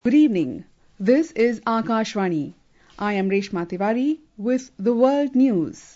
Good evening. This is Akashvani. I am Reshma Tiwari with the World News.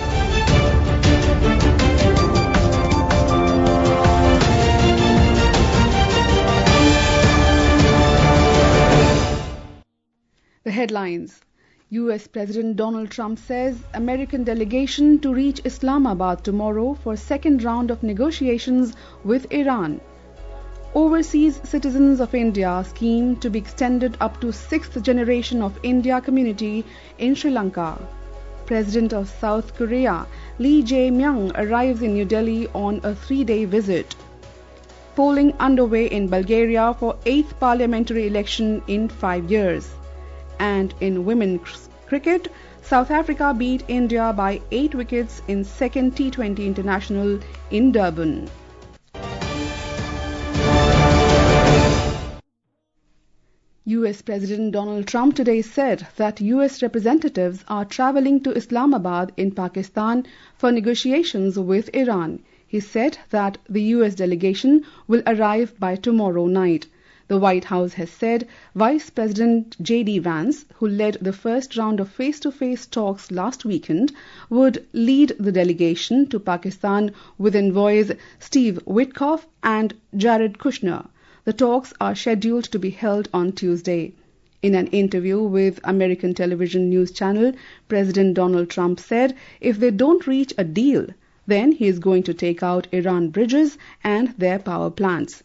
The headlines. US President Donald Trump says American delegation to reach Islamabad tomorrow for second round of negotiations with Iran. Overseas Citizens of India scheme to be extended up to sixth generation of India community in Sri Lanka. President of South Korea Lee Jae-myung arrives in New Delhi on a 3-day visit. Polling underway in Bulgaria for 8th parliamentary election in 5 years. And in women's cricket, South Africa beat India by 8 wickets in second T20 international in Durban. US President Donald Trump today said that US representatives are traveling to Islamabad in Pakistan for negotiations with Iran. He said that the US delegation will arrive by tomorrow night. The White House has said Vice President J.D. Vance, who led the first round of face-to-face talks last weekend, would lead the delegation to Pakistan with envoys Steve Witkoff and Jared Kushner. The talks are scheduled to be held on Tuesday. In an interview with American television news channel, President Donald Trump said if they don't reach a deal, then he is going to take out Iran bridges and their power plants.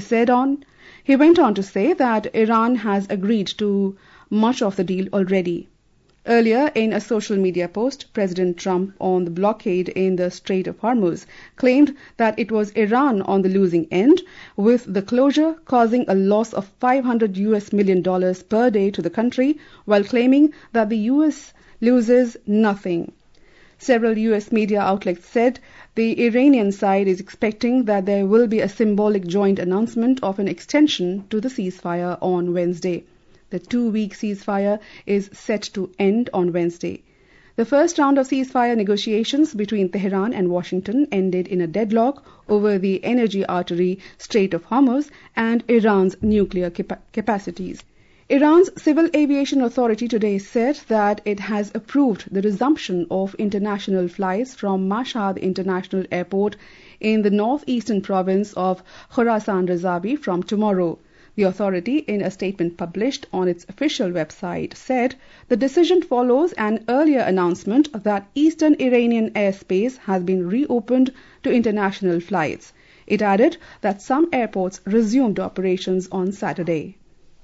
He went on to say that Iran has agreed to much of the deal already. Earlier, in a social media post, President Trump on the blockade in the Strait of Hormuz claimed that it was Iran on the losing end, with the closure causing a loss of $500 million per day to the country, while claiming that the US loses nothing. Several US media outlets said the Iranian side is expecting that there will be a symbolic joint announcement of an extension to the ceasefire on Wednesday. The 2-week ceasefire is set to end on Wednesday. The first round of ceasefire negotiations between Tehran and Washington ended in a deadlock over the energy artery Strait of Hormuz and Iran's nuclear capacities. Iran's Civil Aviation Authority today said that it has approved the resumption of international flights from Mashhad International Airport in the northeastern province of Khorasan Rezavi from tomorrow. The authority, in a statement published on its official website, said the decision follows an earlier announcement that eastern Iranian airspace has been reopened to international flights. It added that some airports resumed operations on Saturday.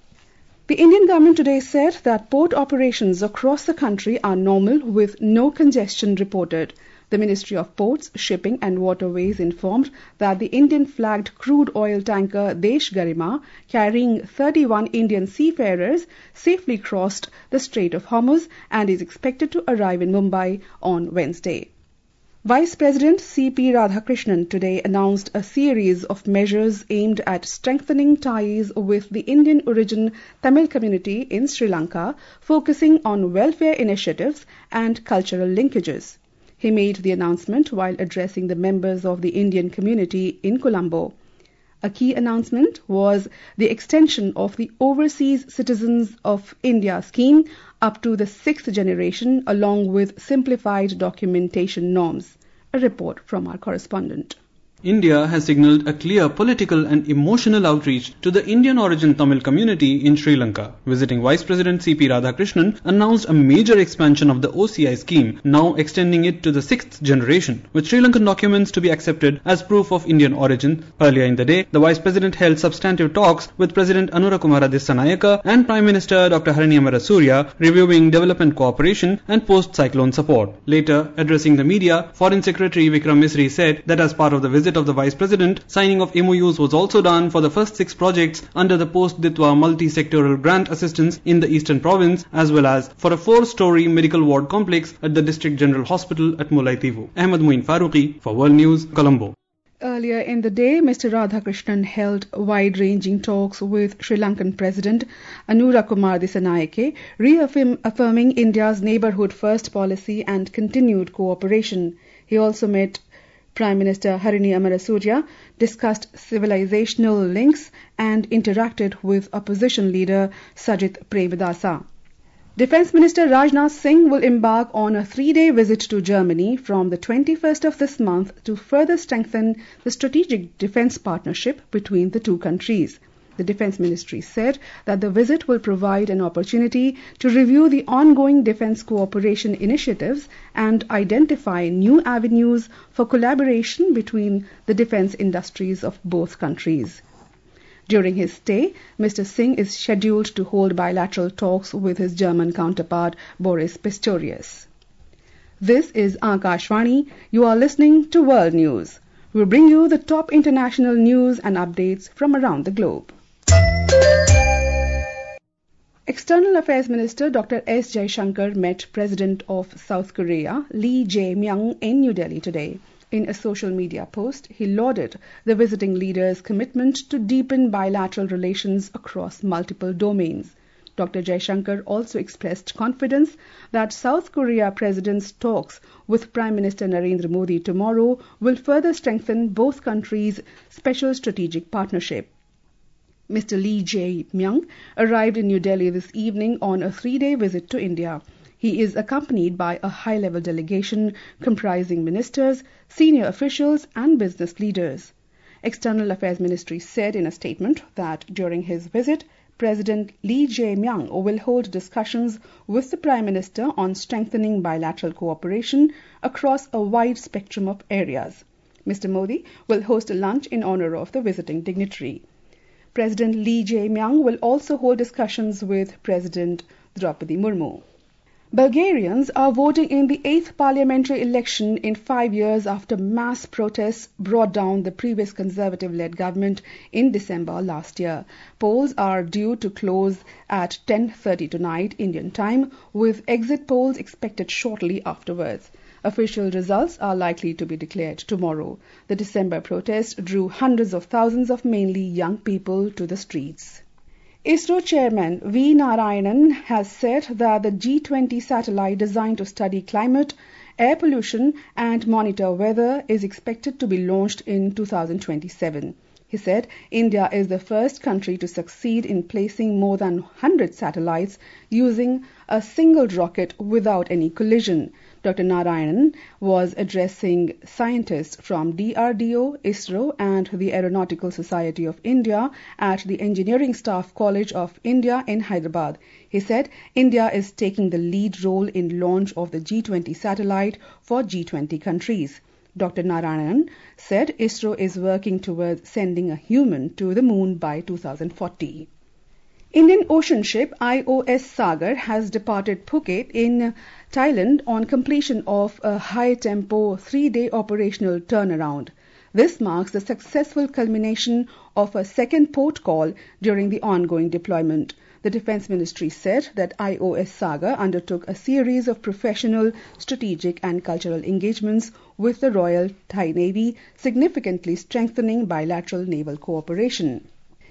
The Indian government today said that port operations across the country are normal with no congestion reported. The Ministry of Ports, Shipping and Waterways informed that the Indian-flagged crude oil tanker Desh Garima, carrying 31 Indian seafarers, safely crossed the Strait of Hormuz and is expected to arrive in Mumbai on Wednesday. Vice President C.P. Radhakrishnan today announced a series of measures aimed at strengthening ties with the Indian origin Tamil community in Sri Lanka, focusing on welfare initiatives and cultural linkages. He made the announcement while addressing the members of the Indian community in Colombo. A key announcement was the extension of the Overseas Citizens of India scheme up to the 6th generation along with simplified documentation norms. A report from our correspondent. India has signalled a clear political and emotional outreach to the Indian origin Tamil community in Sri Lanka. Visiting Vice President C.P. Radhakrishnan announced a major expansion of the OCI scheme, now extending it to the 6th generation, with Sri Lankan documents to be accepted as proof of Indian origin. Earlier in the day, the Vice President held substantive talks with President Anura Kumara Dissanayaka and Prime Minister Dr. Harini Amarasuriya, reviewing development cooperation and post-cyclone support. Later, addressing the media, Foreign Secretary Vikram Misri said that as part of the visit of the Vice President, signing of MOUs was also done for the first 6 projects under the Post-Ditwa multi-sectoral grant assistance in the Eastern Province, as well as for a 4-story medical ward complex at the District General Hospital at Mullaitivu. Ahmed Muin Farooqi for World News, Colombo. Earlier in the day, Mr. Radhakrishnan held wide-ranging talks with Sri Lankan President Anura Kumara Dissanayake, reaffirming India's neighbourhood first policy and continued cooperation. He also met Prime Minister Harini Amarasuriya discussed civilizational links and interacted with opposition leader Sajith Premadasa. Defence Minister Rajnath Singh will embark on a 3-day visit to Germany from the 21st of this month to further strengthen the strategic defence partnership between the two countries. The Defence Ministry said that the visit will provide an opportunity to review the ongoing defence cooperation initiatives and identify new avenues for collaboration between the defence industries of both countries. During his stay, Mr. Singh is scheduled to hold bilateral talks with his German counterpart Boris Pistorius. This is Akashvani. You are listening to World News. We'll bring you the top international news and updates from around the globe. External Affairs Minister Dr. S. Jaishankar met President of South Korea Lee Jae-myung in New Delhi today. In a social media post, he lauded the visiting leader's commitment to deepen bilateral relations across multiple domains. Dr. Jaishankar also expressed confidence that South Korea President's talks with Prime Minister Narendra Modi tomorrow will further strengthen both countries' special strategic partnership. Mr. Lee Jae-myung arrived in New Delhi this evening on a 3-day visit to India. He is accompanied by a high-level delegation comprising ministers, senior officials and business leaders. External Affairs Ministry said in a statement that during his visit, President Lee Jae-myung will hold discussions with the Prime Minister on strengthening bilateral cooperation across a wide spectrum of areas. Mr. Modi will host a lunch in honor of the visiting dignitary. President Lee Jae-myung will also hold discussions with President Draupadi Murmu. Bulgarians are voting in the 8th parliamentary election in 5 years after mass protests brought down the previous conservative-led government in December last year. Polls are due to close at 10:30 tonight Indian time, with exit polls expected shortly afterwards. Official results are likely to be declared tomorrow. The December protest drew hundreds of thousands of mainly young people to the streets. ISRO Chairman V. Narayanan has said that the G20 satellite designed to study climate, air pollution and monitor weather is expected to be launched in 2027. He said India is the first country to succeed in placing more than 100 satellites using a single rocket without any collision. Dr. Narayanan was addressing scientists from DRDO, ISRO and the Aeronautical Society of India at the Engineering Staff College of India in Hyderabad. He said India is taking the lead role in launch of the G20 satellite for G20 countries. Dr. Narayanan said ISRO is working towards sending a human to the moon by 2040. Indian ocean ship IOS Sagar has departed Phuket in Thailand on completion of a high-tempo 3-day operational turnaround. This marks the successful culmination of a second port call during the ongoing deployment. The Defence Ministry said that IOS Sagar undertook a series of professional, strategic and cultural engagements with the Royal Thai Navy, significantly strengthening bilateral naval cooperation.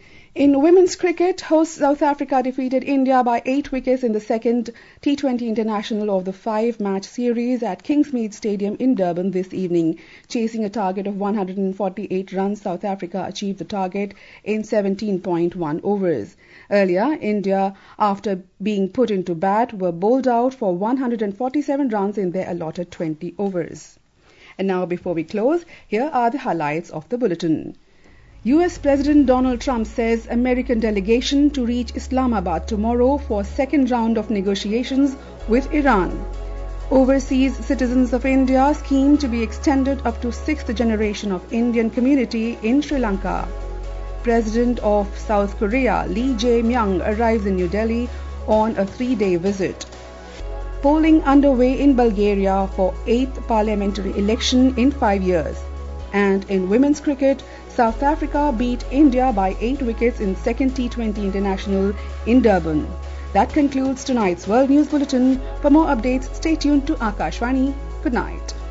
In women's cricket, host South Africa defeated India by 8 wickets in the second T20 International of the 5-match series at Kingsmead Stadium in Durban this evening. Chasing a target of 148 runs, South Africa achieved the target in 17.1 overs. Earlier, India, after being put into bat, were bowled out for 147 runs in their allotted 20 overs. And now, before we close, here are the highlights of the bulletin. US President Donald Trump says American delegation to reach Islamabad tomorrow for second round of negotiations with Iran. Overseas citizens of India scheme to be extended up to 6th generation of Indian community in Sri Lanka. President of South Korea Lee Jae-myung arrives in New Delhi on a 3-day visit. Polling underway in Bulgaria for 8th parliamentary election in 5 years. And in women's cricket, South Africa beat India by 8 wickets in second T20 International in Durban. That concludes tonight's World News Bulletin. For more updates, stay tuned to Akashvani. Good night.